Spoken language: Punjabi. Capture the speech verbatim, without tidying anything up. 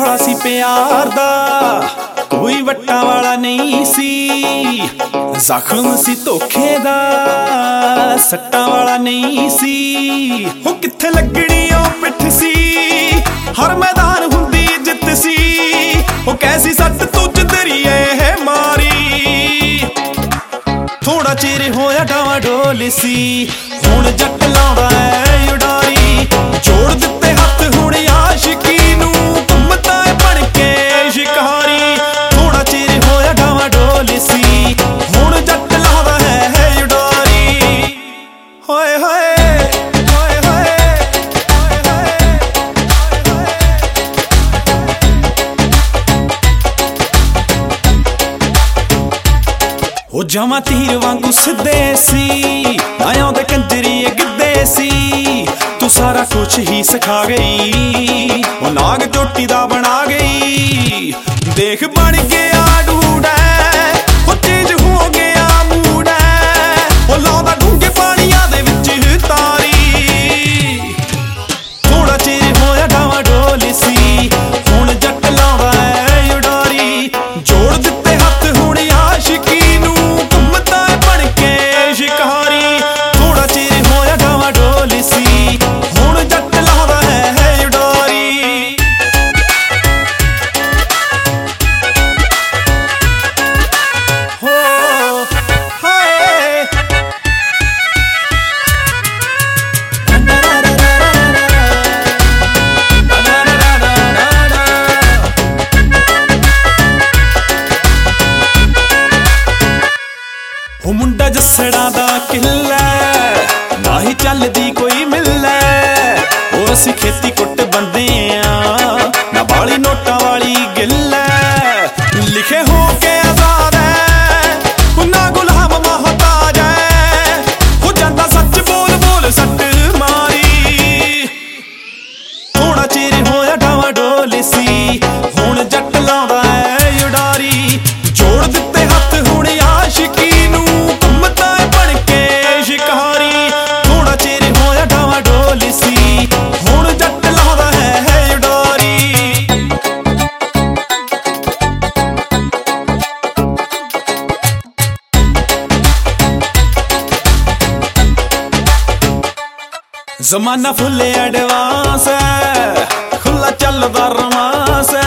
ਸੁਭਾਅ ਸੀ ਪਿਆਰ ਦਾ, ਕੋਈ ਵੱਟਾਂ ਵਾਲਾ ਨਹੀਂ ਸੀ। ਜ਼ਖਮ ਸੀ ਧੋਖੇ ਦਾ, ਸੱਟਾਂ ਵਾਲਾ ਨਹੀਂ ਸੀ। ਉਹ ਕਿੱਥੇ ਲੱਗਣੀ ਉਹ ਪਿੱਠ ਸੀ, ਹਰ ਮੈਦਾਨ ਹੁੰਦੀ ਜਿੱਤ ਸੀ। ਉਹ ਕੈਸੀ ਸੱਟ ਤੂੰ ਜਦਰੀਏ ਹੈ ਮਾਰੀ, ਥੋੜਾ ਚਿਰ ਹੋਇਆ ਡਾਵਾਂ ਡੋਲ ਸੀ। ਹੁਣ ਜੱਟ ਲਾਉਂਦਾ ਐ ਉਡਾਰੀ, ਜੋੜ ਦਿੱਤੇ ਹੱਥ ਹੁਣ ਆਸ਼ਿਕੀ ਨੂੰ, ਘੁੰਮਦਾ ਏ ਬਣ ਕੇ ਸ਼ਿਕਾਰੀ। ਥੋੜਾ ਚਿਰ ਹੋਇਆ ਡਾਵਾਂ ਡੋਲ ਸੀ, ਹੁਣ ਜੱਟ ਲਾਉਂਦਾ ਹੈ ਉਡਾਰੀ। ਹੋਏ ਹੋਏ ਹੋਏ ਹੋਏ ਉਹ ਜਮਾਂ ਤੀਰ ਵਾਂਗੂ ਸਿੱਧੇ ਸੀ, ਆਇਆਂ ਦੇ ਕੰਜਰੀਏ ਗਿੱਧੇ ਸੀ। ਤੂੰ ਸਾਰਾ ਕੁਛ ਹੀ ਸਿਖਾ ਗਈ, ਉਹ ਨਾਗ ਚੋਟੀ ਦਾ ਬਣਾ ਗਈ। ਦੇਖ ਬਣ ਗਿਆ ਡੂਡਾ, ਉਹ ਚੇਂਜ ਹੋ ਗਿਆ ਮੂਡਾ। ਉਹ ਲਾਉਂਦਾ ਡੂੰਘੇ ਪਾਣੀਆਂ ਦੇ ਵਿੱਚ ਤਾਰੀ, ਥੋੜਾ ਚਿਰ ਹੋਇਆ ਡਾਵਾਂ ਡੋਲ ਸੀ। ਹੁਣ ਜੱਟ ਲਾਉਂਦਾ ਐ ਉਡਾਰੀ, ਜੋੜ ਦਿੱਤੇ ਹੱਥ ਹੁਣ ਆਸ਼ਿਕੀ ਨੂੰ, ਘੁੰਮਦਾ ਏ ਬਣ ਕੇ ਸ਼ਿਕਾਰੀ। ਥੋੜਾ ਚਿਰ ਹੋਇਆ ਡਾਵਾਂ ਡੋਲ ਸੀ, ਹੁਣ ਜੱਟ ਲਾਉਂਦਾ ਹੈ ਉਡਾਰੀ। ਹੋ ਹਾਏ ਉਹ ਮੁੰਡਾ ਜੱਸੜਾਂ ਦਾ ਕਿੱਲਾ, ਨਾ ਹੀ ਚੱਲਦੀ ਕੋਈ ਮਿੱਲਾ। ਉਹ ਅਸੀਂ ਖੇਤੀ ਕੁੱਟ ਬੰਦੇ ਆ, ਨਾ ਬਾਲੀ ਨੋਟਾਂ ਵਾਲੀ ਗਿੱਲਾ। ਲਿਖੇ ਹੋ ਕੇ ਆਜ਼ਾਦ ਐ, ਉਹ ਨਾ ਗੁਲਾਮ ਮੁਹਤਾਜ ਐ। ਹੋ ਜਾਂਦਾ ਸੱਚ ਬੋਲ ਬੋਲ ਸੱਟ ਮਾਰੀ, ਥੋੜਾ ਚਿਰ ਹੋਇਆ ਡਾਵਾਂ ਡੋਲ ਸੀ। ਹੁਣ ਜੱਟ ਲਾਉਂਦਾ ਐ ਉਡਾਰੀ, ਜੋੜ ਦਿੱਤੇ ਹੱਥ ਹੁਣ ਆਸ਼ਿਕੀ ਨੂੰ, ਘੁੰਮਦਾ ਏ ਬਣ ਕੇ ਸ਼ਿਕਾਰੀ। ਥੋੜਾ ਚਿਰ ਹੋਇਆ ਡਾਵਾਂ ਡੋਲ ਸੀ, ਹੁਣ ਜੱਟ ਲਾਉਂਦਾ ਹੈ ਉਡਾਰੀ। ਜ਼ਮਾਨਾ ਫੁੱਲ ਐਡਵਾਂਸ ਐ, ਖੁੱਲਾ ਚੱਲਦਾ ਰਮਾਂਸ ਐ।